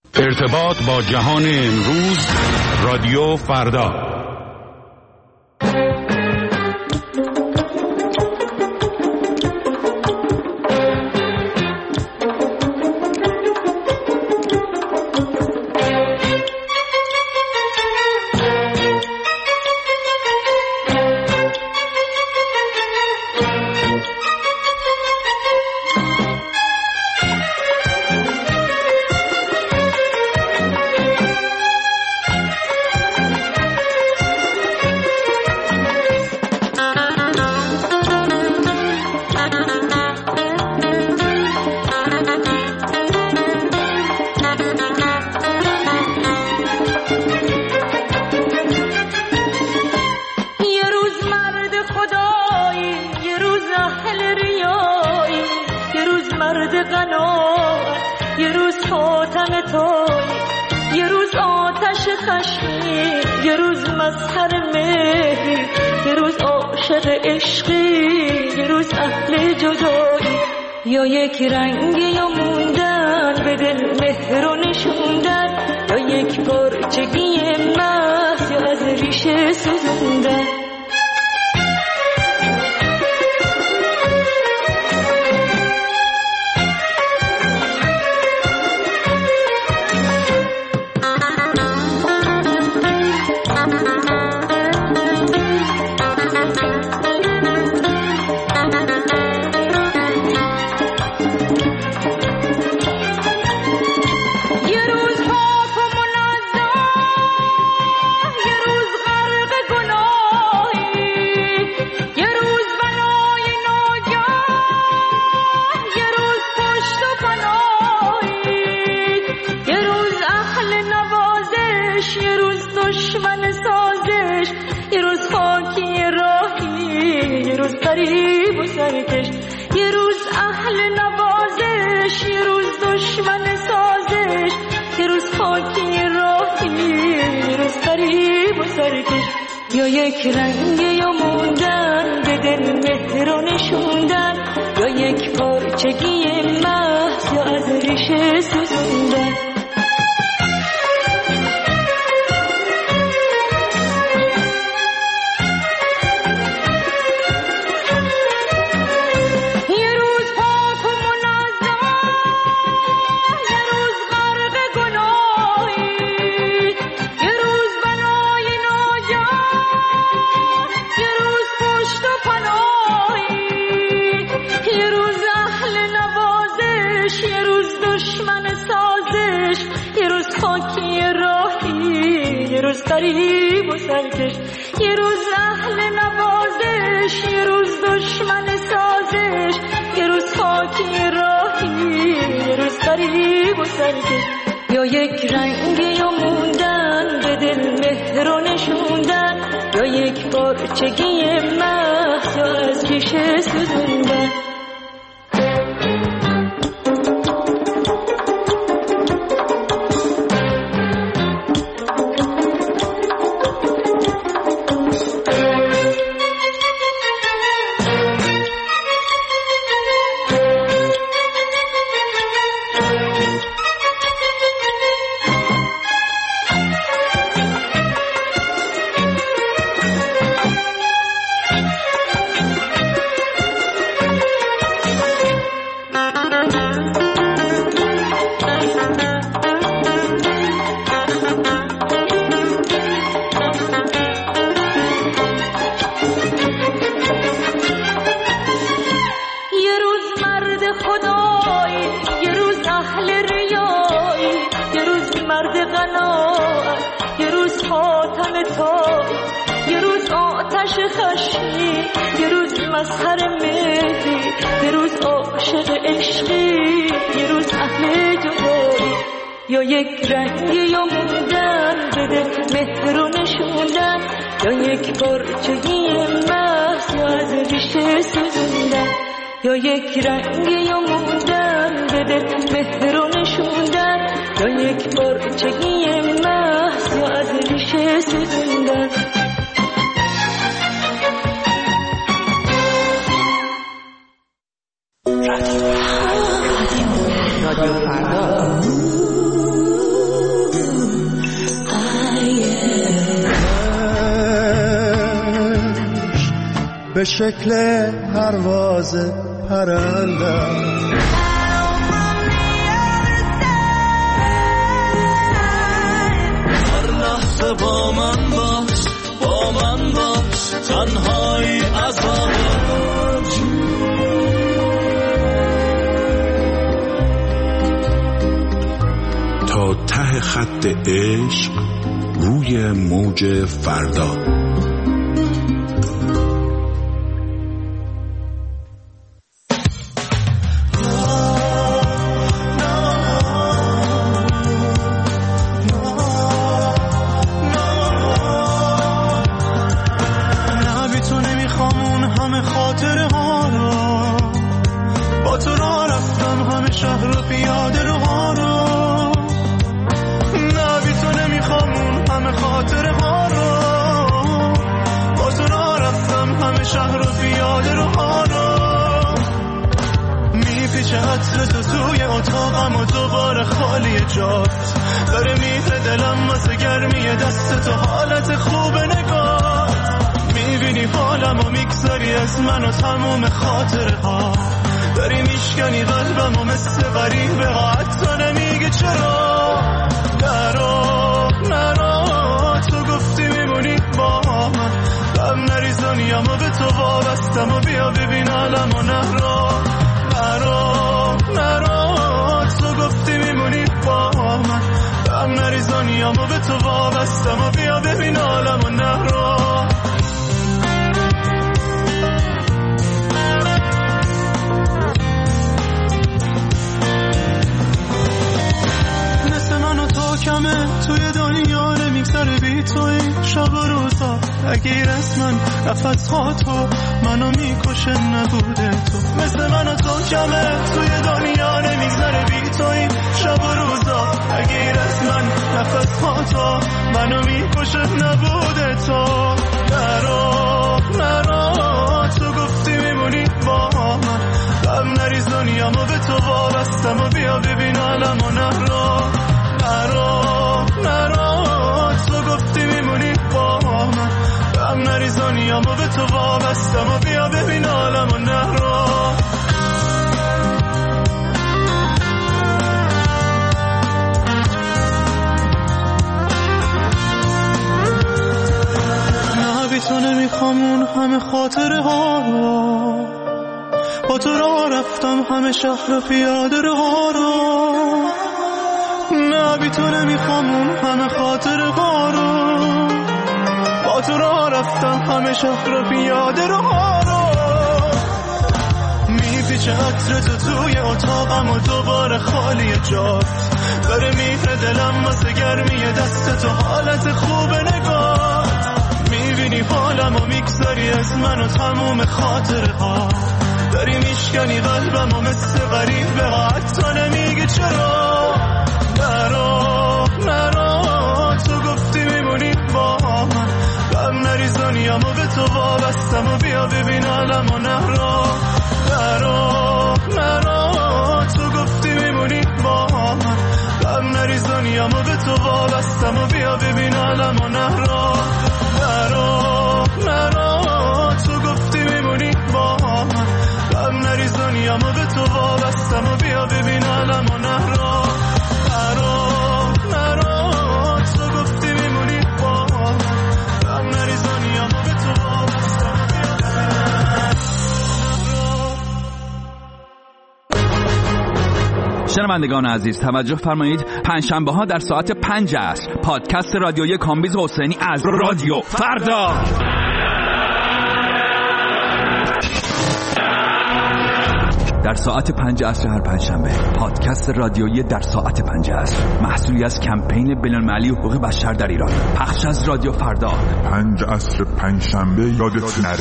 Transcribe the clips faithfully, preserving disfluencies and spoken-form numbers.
ارتباط با جهان امروز، رادیو فردا. یا یک رنگ یا موندن به دل مهر و نشوندن، یا یک پرچگی محض یا از ریشه سوزوندن. یه روز اهل نوازش، یه روز دشمن سازش، یه روز خاکی راهی، یه روز غریب و سرکش. یا یک رنگ یا موندن به دل مهر و نشوندن، یا یک پارچگی محض یا از ریشه سوزوندن. غریب و سرکش، یه روز اهل نوازش، یه روز دشمن سازش، یه روز خاکی راهی، یه روز غریب و سرکش. یا یک رنگ یا موندن به دل مهر و نشوندن، یا یک پارچگی محض یا از ریشه سوزوندن. یا یک رنگ یا موندن به دل مهر و نشوندن، یا یک پارچگی محض یا از ریشه سوزوندن. یا یک رنگ یا موندن به دل مهر و نشوندن، یا یک پارچگی محض یا از ریشه سوزوندن. رادیو فردا. به شکل پرواز پرنده. با من باش، با من باش، تنهایی عذاب. تا ته خط عشق روی موج فردا. شهر پیاده رها رو، نه بی تو نمیخوام اون همه خاطر ها رو، با تو را رفتم همه شهر پیاده رها رو. میپیچه عطر تو توی اتاقم و دوباره خالی جات، داره میره دلم واسه گرمی دست تو، حالت خوب نگاه میبینی حالم و میگذاری از من و تموم خاطر ها، داری میشکنی قلبم و مثل غریبه ها، حتی نمیگی چرا. نرا نرا تو گفتی میمونی با من، غم نریزانیم و به تو وابستم و بیا ببین حالم و نرا. نرا نرا تو گفتی میمونی با من، غم نریزانیم و به تو وابستم و بیا ببین حالم و نرا. نرا نرا تو گفتی میمونی با من، غم نریزانیم و به تو وابستم و بیا ببین حالم و نرا. نرا نرا تو گفتی میمونی با من، غم نریزانیم و به تو وابستم و بیا ببین. شنوندگان عزیز توجه فرمایید، پنجشنبه ها در ساعت پنج عصر پادکست رادیویی کامبیز حسینی از رادیو فردا. در ساعت پنج عصر هر پنجشنبه پادکست رادیویی در ساعت پنج عصر، محصولی از کمپین بین‌المللی حقوق بشر در ایران، پخش از رادیو فردا. پنج عصر پنجشنبه یادت نره.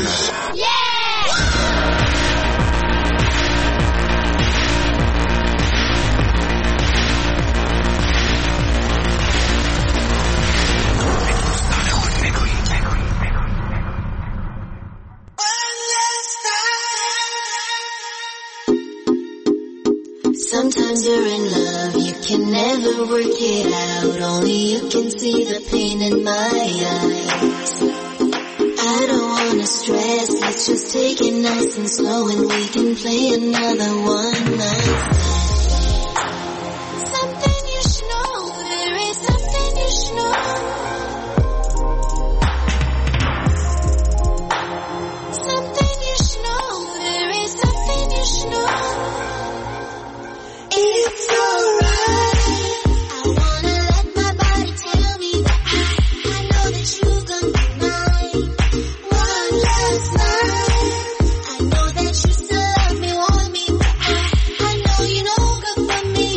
Sometimes you're in love, you can never work it out. Only you can see the pain in my eyes. I I don't wanna stress. Let's just take it nice and slow and we can play another one night stand. Something you should know, there is something you should know. Something you should know, there is something you should know. It's alright. I wanna let my body tell me that I, I know that you're gonna be mine. One last night. I know that you still love me, want me, but I, I know you know good for me.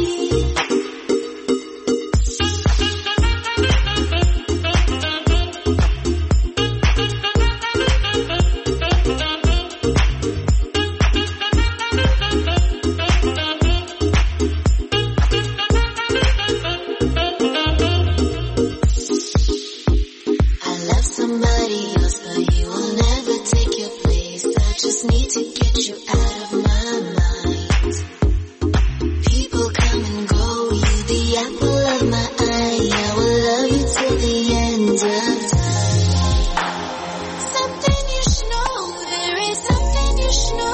I love somebody else, but you will never take your place. I just need to get you out of my mind. People come and go, you the apple of my eye. I will love you till the end of time. Something you should know, there is something you should know.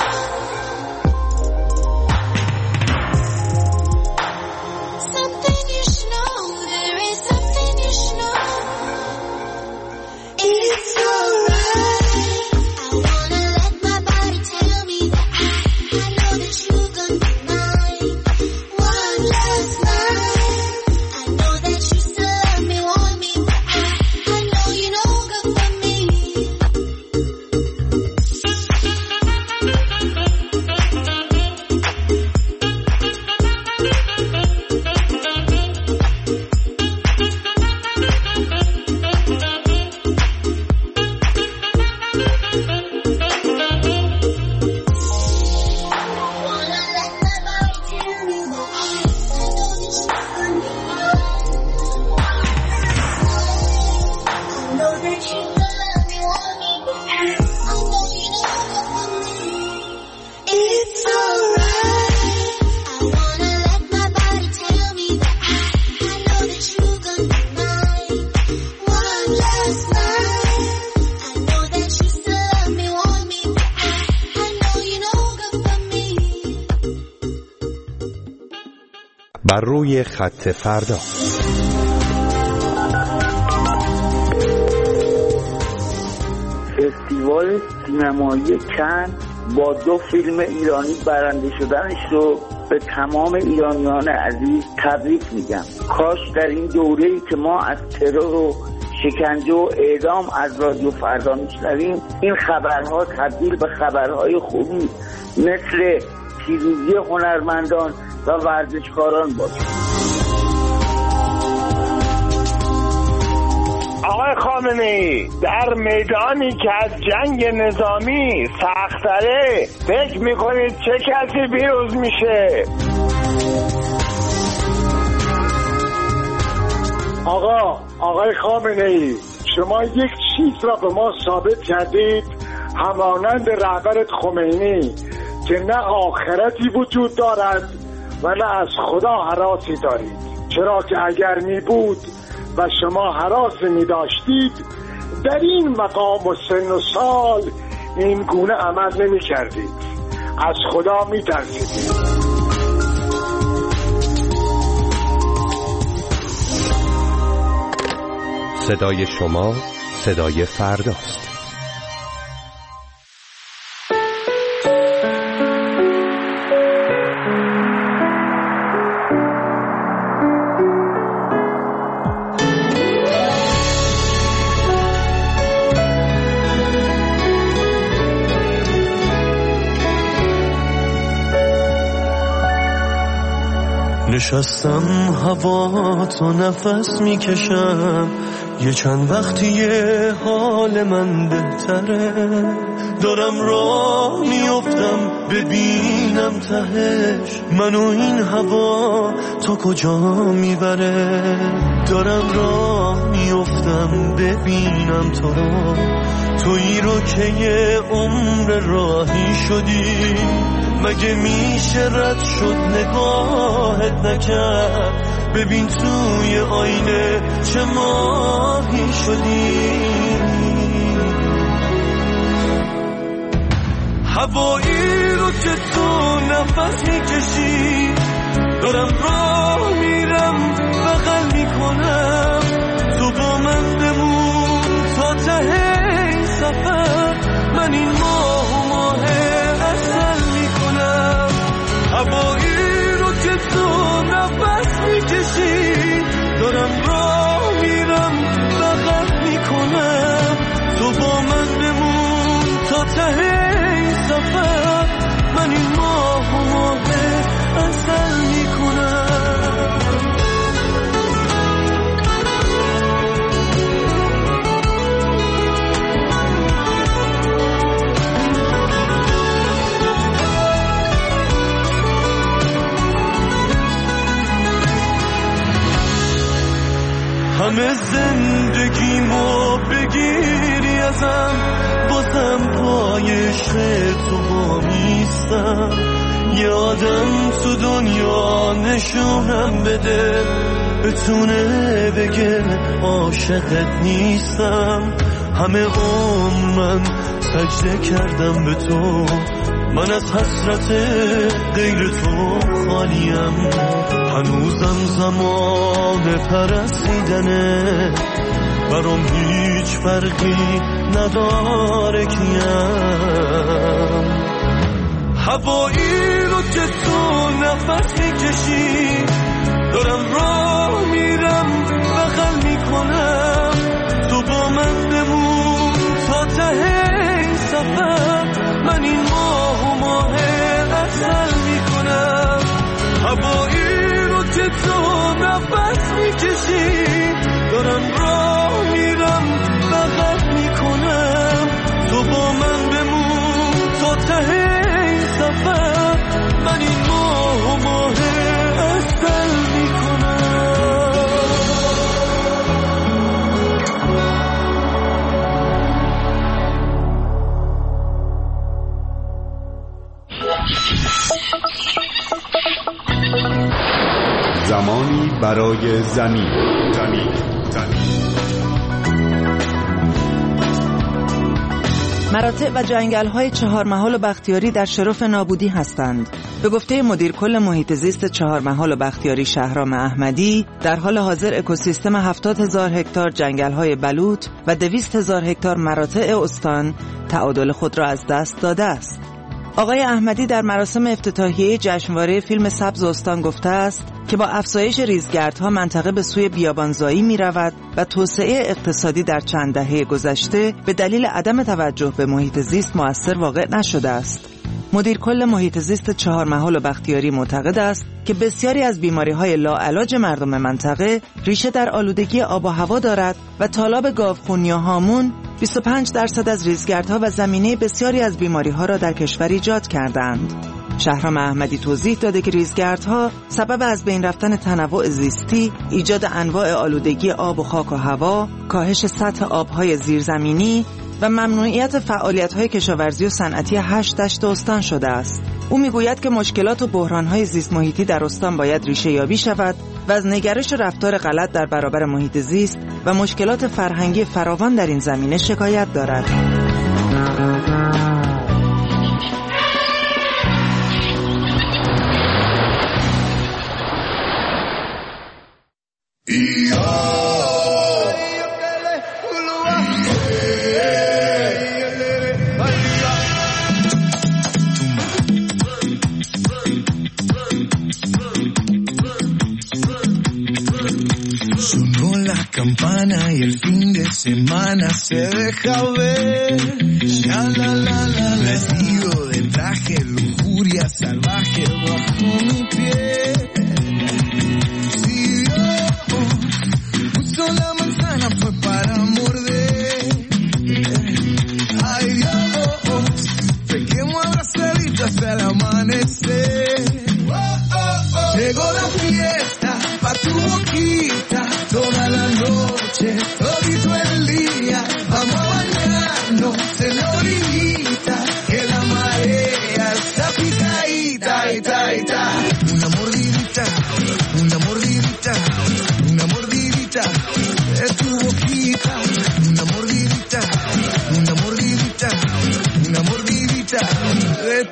Something you should know, there is something you should know. It's alright. I wanna let my body tell me that I, I know that you're gonna be mine. One last night. I know that you still love me, want me, but I, I know you know good for me. Wanna let my body tell me that I, I know that you're gonna be mine. I know that you still love me, want me, but I, I know you know good for me. It's alright. I wanna let my body tell me that I, I know that you're gonna be mine. One last night. I know that you still love me, want me, but I, I know you know good for me. بر روی خط فردا. فستیوال سینمایی کن با دو فیلم ایرانی برنده شدنش رو به تمام ایرانیان عزیز تبریک میگم. کاش در این دوره‌ای که ما از ترور و شکنجه و اعدام از رادیو فردا میشنویم این خبرها تبدیل به خبرهای خوبی مثل پیروزی هنرمندان و ورزشکاران باشه. آقای خامنه‌ای در میدانی که از جنگ نظامی سخت‌تره فکر میکنید چه کسی پیروز میشه؟ آقا آقای خامنه‌ای شما یک چیز را به ما ثابت کردید همانند رهبرت خمینی که نه آخرتی وجود دارد و نه از خدا هراسی دارید، چرا که اگر می بود و شما هراس می داشتید در این مقام و سن و سال این گونه عمل نمی کردید، از خدا می ترسیدید. صدای شما صدای فرداست. نشستم هوا تو نفس میکشم، یه چند وقتیه حال من بهتره، دارم راه میافتم ببینم تهش منو این هوا تا کجا میبره، دارم راه میافتم ببینم تو رو، تویی رو که یه عمر راهی شدی، مگه میشه رد شد نگاهت نکرد، ببین توی آینه چه ماهی شدی، هوایی رو که تو نفس میکشی دارم راه میرم بغل میکنم تو با من بمون تا ته این سفر من این ماه و ماه اصل میکنم هوایی رو که تو نفس میکشی دارم راه میرم بغل میکنم تو با من بمون تا ته این سفر من این ماه و ماه اصل میکنم همه زندگیمو بگیری ازم بازم پای عشق تو با میستم یادم تو دنیا نشونم بده بتونه بگه عاشقت نیستم همه عمر من سجده کردم به تو من از حسرت غیر تو خالیم هنوزم زمان پرستیدنه برام هیچ فرقی نداره کیم هوایی رو که تو نفس میکشی دارم راه میرم بغل میکنم تو با من بمون تا ته این سفر من این ماه و ماه اصل میکنم هوایی رو که تو نفس میکشی دارم راه میرم بغل میکنم تو با من بمون تا ته سفر من این ماه و ماه اصل میکنم زمانی برای زمین زمین زمین مراتع و جنگل‌های چهارمحال و بختیاری در شرف نابودی هستند. به گفته مدیر کل محیط زیست چهارمحال و بختیاری شهرام احمدی، در حال حاضر اکوسیستم هفتاد هزار هکتار جنگل‌های بلوط و دویست هزار هکتار مراتع استان تعادل خود را از دست داده است. آقای احمدی در مراسم افتتاحیه جشنواره فیلم سبز استان گفته است که با افزایش ریزگردها منطقه به سوی بیابانزایی می رود و توسعه اقتصادی در چند دهه گذشته به دلیل عدم توجه به محیط زیست مؤثر واقع نشده است. مدیر کل محیط زیست چهارمحال و بختیاری معتقد است که بسیاری از بیماری‌های لاعلاج مردم منطقه ریشه در آلودگی آب و هوا دارد و تالاب گاوخونی و هامون بیست و پنج درصد از ریزگردها و زمینه بسیاری از بیماری‌ها را در کشور ایجاد کردند. شهرام احمدی توضیح داده که ریزگردها سبب از بین رفتن تنوع زیستی، ایجاد انواع آلودگی آب و خاک و هوا، کاهش سطح آب‌های زیرزمینی و ممنوعیت فعالیت‌های کشاورزی و صنعتی هشت دشت استان شده است. او میگوید که مشکلات و بحران‌های زیست محیطی در استان باید ریشه یابی شود و از نگرش و رفتار غلط در برابر محیط زیست و مشکلات فرهنگی فراوان در این زمینه شکایت دارد. Campana y el fin de semana se deja ver. Ya la la la, vestido de traje, lujuria salvaje bajo mi piel. Si Dios puso la manzana fue para morder. Ay Dios, pequemos abrazaditos hasta el amanecer. Llegó la fiesta pa' tu boquita, toda la noche, todito el día, vamos a bañarnos en la orillita, que la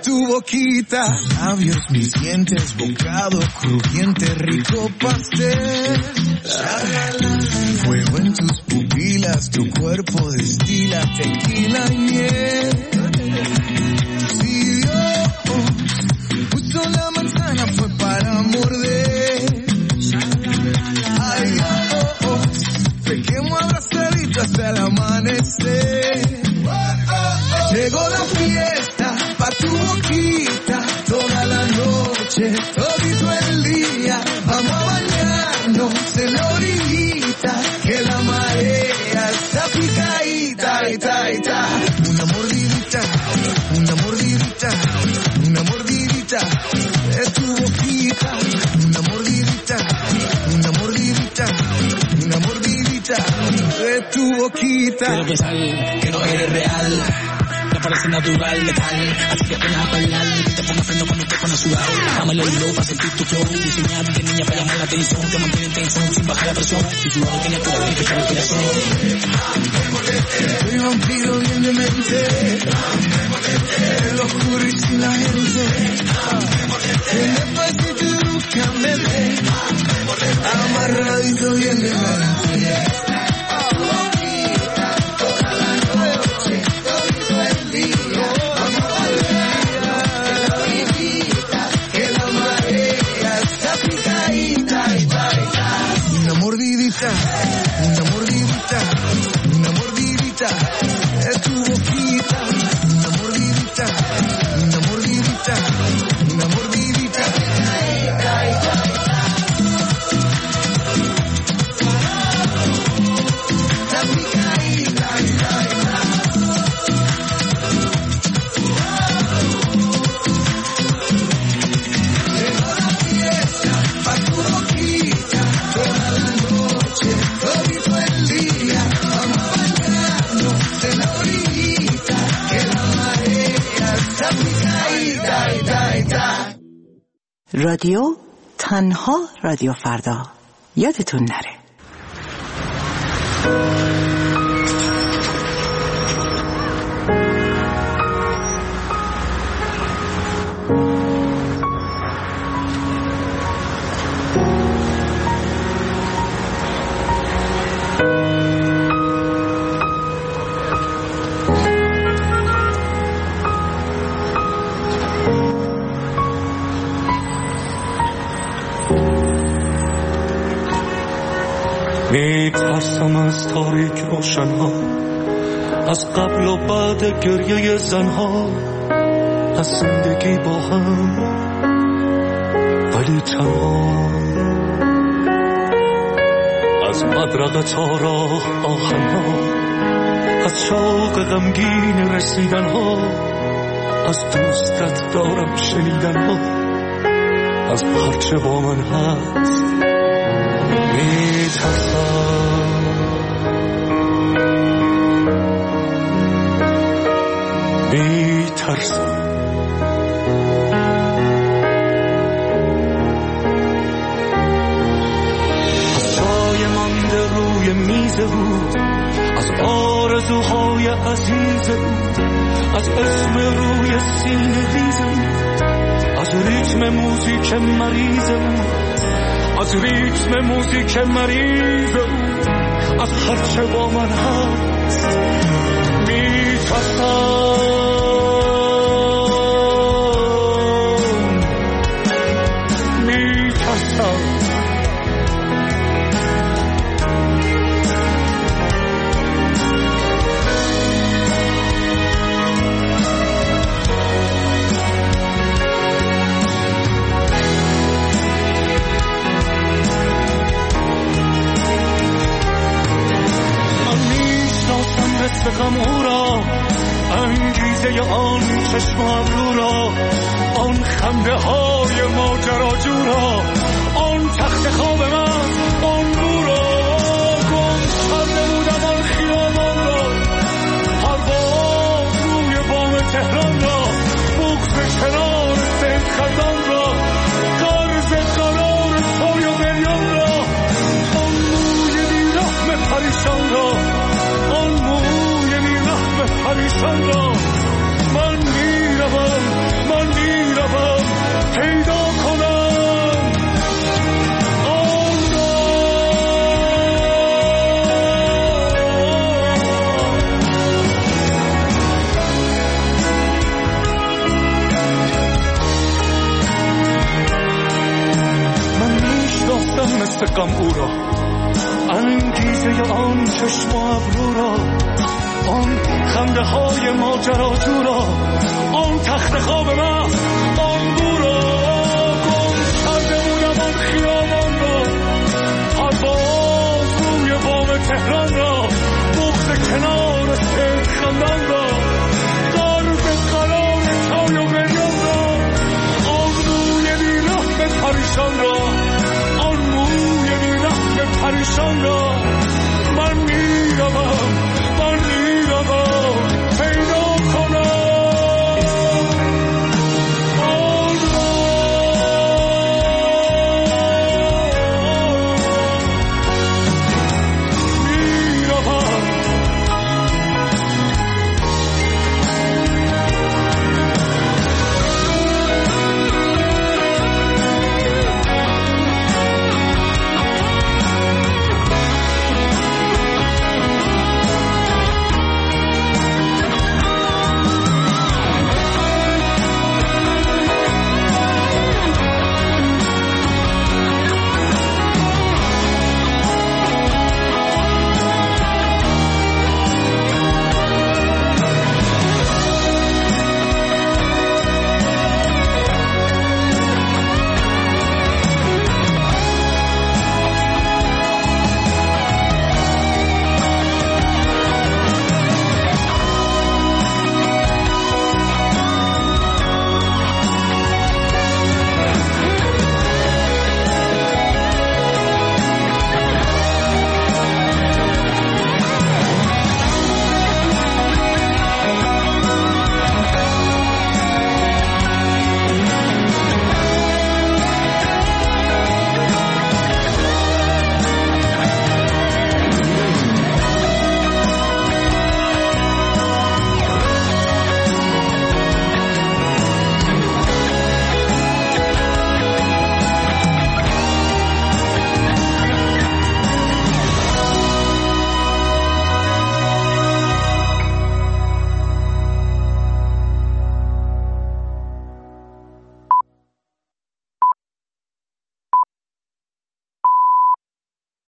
tu boquita. Labios, mis dientes, bocado crujiente, rico pastel. Fuego en tus pupilas, tu cuerpo destila tequila y miel. Si Dios puso la manzana fue para morder. Ay, oh, oh, pequemos abrazaditos hasta el amanecer. Llegó la fiesta pa' tu boquita, toda la noche, todito el día. Vamos a bañarnos en la orillita, que la marea está picadita, ita, ita. Una mordidita, una mordidita, una mordidita de tu boquita. Una mordidita, una mordidita, una mordidita de tu boquita. Quiero pensar que no eres real, parece natural, letal, así que apenas a bailar, te pongo freno cuando te pones a sudar, dámelo el low para sentir tu flow, diseñado de niña para llamar la atención, te mantiene en tensión sin bajar la presión, si tu lado tiene poder y fecha la respiración. Soy vampiro bien demente, el oscuro y sin la gente, en el pasito bruscamente, amarradito bien demente. Una mordidita, una mordidita de tu boquita. Una mordidita, una mordidita, una mordidita. La picadita, llegó la fiesta pa' tu boquita, toda la noche, todito el día. Vamos a bañarnos en la orillita, que la marea está picadita, ita, ita. رادیو تنها رادیو فردا، یادتون نره. میترسم از تاریک روشنها، از قبل و بعد گریه زنها، از زندگی با هم ولی تنها، از مدرقه تا راه آهنها، از شوق غمگین رسیدنها، از دوستت دارم شنیدنها، از هرچه با من هست میترسم. میترسم از جای مانده روی میز بود، از آرزوهای عزیز بود، از اسم روی سینه ریز بود، از ریتم موزیک مریض بود، از ریتم موزیک مریض بود، از هرچه با من هست میترسم. میترسم غم او را، انگیزه آن چشم ابرو را، آن خنده های ماجراجو را، آن تخت خواب من، آن بو را، گم کرده بودم آن خیابان را، پرواز روی بام تهران را، بغض کنار سید خزان را، قرض قرار سوی و بریان را، آن موی بیرحم پریشان را، آن موی پریشان را. من میروم، من او را، انگیزه آن چشم و ابرو را، آن خنده های ماجراجو را، آن تخت خواب من، آن بو را گم کرده بودم، آن خیابان را، پرواز روی بام تهران را، بغض کنار سید خندان را.